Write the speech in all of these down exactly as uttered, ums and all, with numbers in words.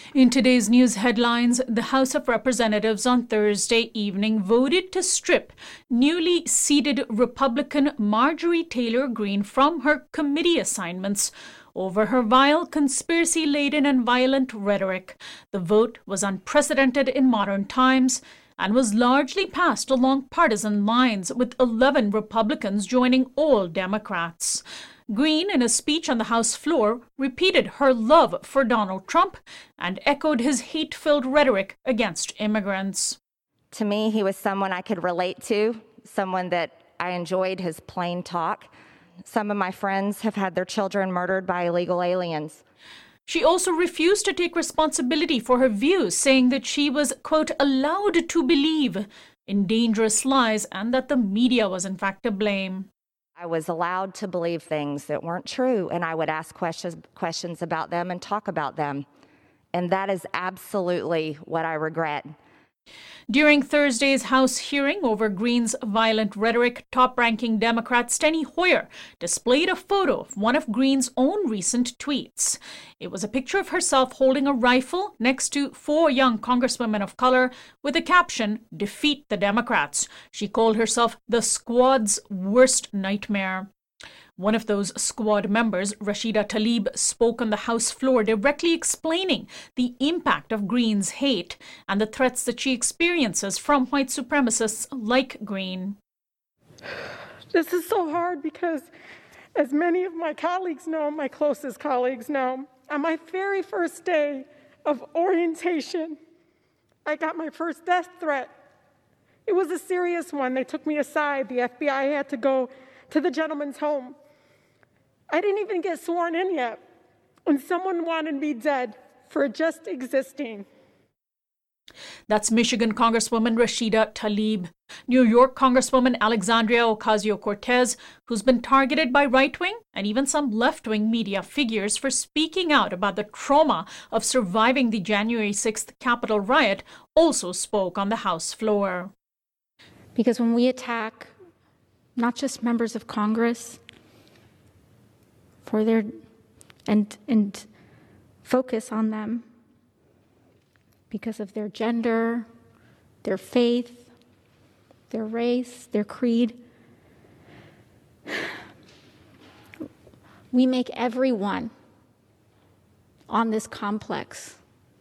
In today's news headlines, the House of Representatives on Thursday evening voted to strip newly seated Republican Marjorie Taylor Greene from her committee assignments over her vile, conspiracy-laden and violent rhetoric. The vote was unprecedented in modern times and was largely passed along partisan lines, with eleven Republicans joining all Democrats. Greene, in a speech on the House floor, repeated her love for Donald Trump and echoed his hate-filled rhetoric against immigrants. To me, he was someone I could relate to, someone that I enjoyed his plain talk. Some of my friends have had their children murdered by illegal aliens. She also refused to take responsibility for her views, saying that she was, quote, allowed to believe in dangerous lies and that the media was in fact to blame. I was allowed to believe things that weren't true, and I would ask questions, questions about them and talk about them. And that is absolutely what I regret. During Thursday's House hearing over Greene's violent rhetoric, top-ranking Democrat Steny Hoyer displayed a photo of one of Greene's own recent tweets. It was a picture of herself holding a rifle next to four young congresswomen of color with the caption, "Defeat the Democrats." She called herself the squad's worst nightmare. One of those squad members, Rashida Tlaib, spoke on the House floor, directly explaining the impact of Greene's hate and the threats that she experiences from white supremacists like Greene. This is so hard because, as many of my colleagues know, my closest colleagues know, on my very first day of orientation, I got my first death threat. It was a serious one. They took me aside. The F B I had to go to the gentleman's home. I didn't even get sworn in yet, and someone wanted me dead for just existing. That's Michigan Congresswoman Rashida Tlaib. New York Congresswoman Alexandria Ocasio-Cortez, who's been targeted by right-wing and even some left-wing media figures for speaking out about the trauma of surviving the January sixth Capitol riot, also spoke on the House floor. Because when we attack not just members of Congress for their and and focus on them because of their gender, their faith, their race, their creed, we make everyone on this complex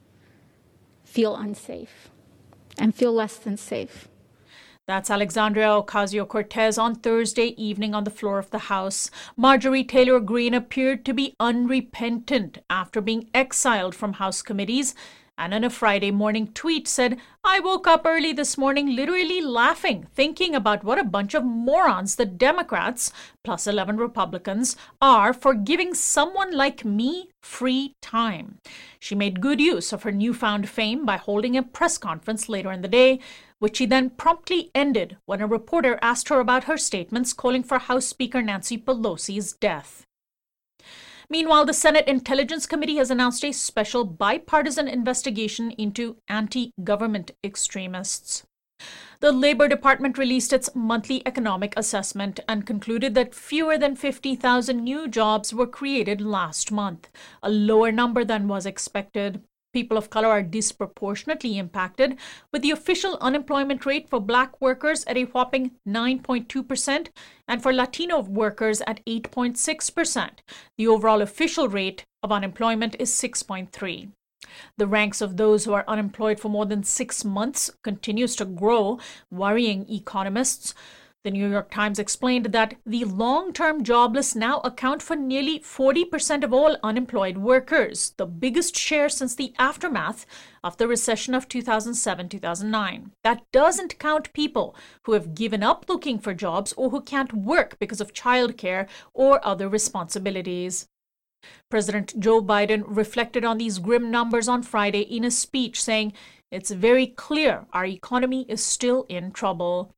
feel unsafe and feel less than safe. That's Alexandria Ocasio-Cortez on Thursday evening on the floor of the House. Marjorie Taylor Greene appeared to be unrepentant after being exiled from House committees, and in a Friday morning tweet said, "I woke up early this morning literally laughing, thinking about what a bunch of morons the Democrats, plus eleven Republicans, are for giving someone like me free time." She made good use of her newfound fame by holding a press conference later in the day, which she then promptly ended when a reporter asked her about her statements calling for House Speaker Nancy Pelosi's death. Meanwhile, the Senate Intelligence Committee has announced a special bipartisan investigation into anti-government extremists. The Labor Department released its monthly economic assessment and concluded that fewer than fifty thousand new jobs were created last month, a lower number than was expected. People of color are disproportionately impacted, with the official unemployment rate for Black workers at a whopping nine point two percent and for Latino workers at eight point six percent. The overall official rate of unemployment is six point three. The ranks of those who are unemployed for more than six months continues to grow, worrying economists. The New York Times explained that the long-term jobless now account for nearly forty percent of all unemployed workers, the biggest share since the aftermath of the recession of two thousand seven to two thousand nine. That doesn't count people who have given up looking for jobs or who can't work because of childcare or other responsibilities. President Joe Biden reflected on these grim numbers on Friday in a speech, saying, "It's very clear our economy is still in trouble."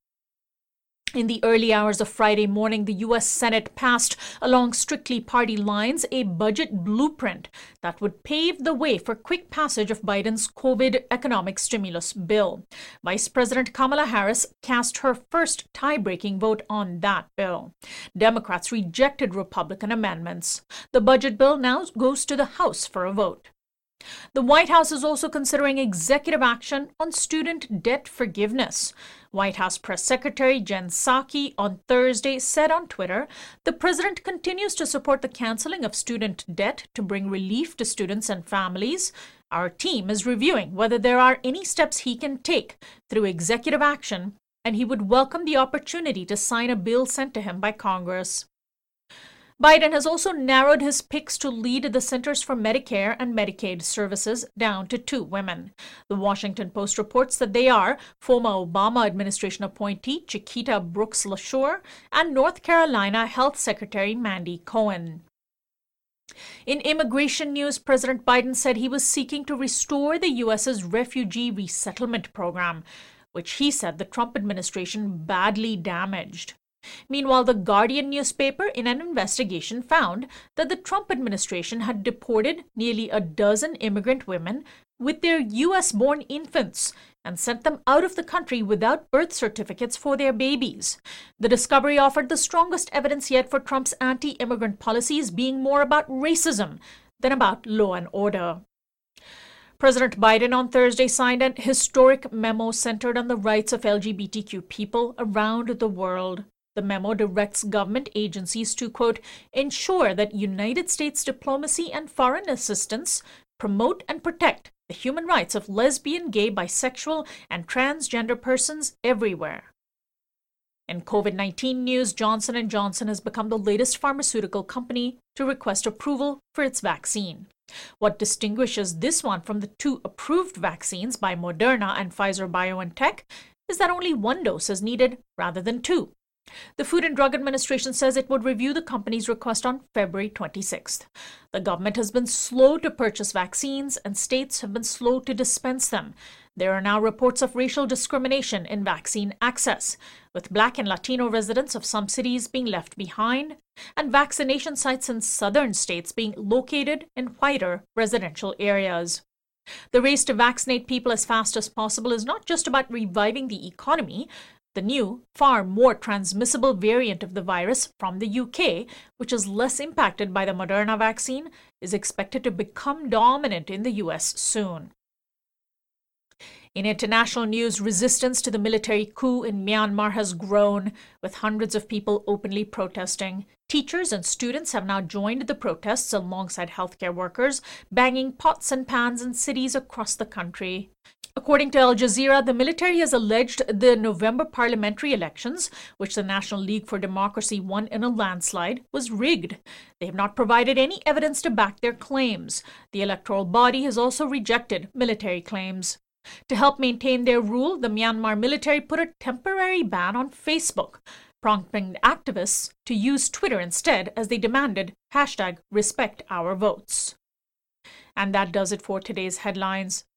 In the early hours of Friday morning, the U S Senate passed, along strictly party lines, a budget blueprint that would pave the way for quick passage of Biden's COVID economic stimulus bill. Vice President Kamala Harris cast her first tie-breaking vote on that bill. Democrats rejected Republican amendments. The budget bill now goes to the House for a vote. The White House is also considering executive action on student debt forgiveness. White House Press Secretary Jen Psaki on Thursday said on Twitter, the president continues to support the canceling of student debt to bring relief to students and families. Our team is reviewing whether there are any steps he can take through executive action, and he would welcome the opportunity to sign a bill sent to him by Congress. Biden has also narrowed his picks to lead the Centers for Medicare and Medicaid Services down to two women. The Washington Post reports that they are former Obama administration appointee Chiquita Brooks LaSure and North Carolina Health Secretary Mandy Cohen. In immigration news, President Biden said he was seeking to restore the U S's refugee resettlement program, which he said the Trump administration badly damaged. Meanwhile, the Guardian newspaper in an investigation found that the Trump administration had deported nearly a dozen immigrant women with their U S-born infants and sent them out of the country without birth certificates for their babies. The discovery offered the strongest evidence yet for Trump's anti-immigrant policies being more about racism than about law and order. President Biden on Thursday signed an historic memo centered on the rights of L G B T Q people around the world. The memo directs government agencies to, quote, ensure that United States diplomacy and foreign assistance promote and protect the human rights of lesbian, gay, bisexual, and transgender persons everywhere. In COVID nineteen news, Johnson and Johnson has become the latest pharmaceutical company to request approval for its vaccine. What distinguishes this one from the two approved vaccines by Moderna and Pfizer-BioNTech is that only one dose is needed rather than two. The Food and Drug Administration says it would review the company's request on February twenty-sixth. The government has been slow to purchase vaccines, and states have been slow to dispense them. There are now reports of racial discrimination in vaccine access, with Black and Latino residents of some cities being left behind, and vaccination sites in southern states being located in whiter residential areas. The race to vaccinate people as fast as possible is not just about reviving the economy. The new, far more transmissible variant of the virus from the U K, which is less impacted by the Moderna vaccine, is expected to become dominant in the U S soon. In international news, resistance to the military coup in Myanmar has grown, with hundreds of people openly protesting. Teachers and students have now joined the protests alongside healthcare workers, banging pots and pans in cities across the country. According to Al Jazeera, the military has alleged the November parliamentary elections, which the National League for Democracy won in a landslide, was rigged. They have not provided any evidence to back their claims. The electoral body has also rejected military claims. To help maintain their rule, the Myanmar military put a temporary ban on Facebook, prompting activists to use Twitter instead as they demanded hashtag respect our votes. And that does it for today's headlines.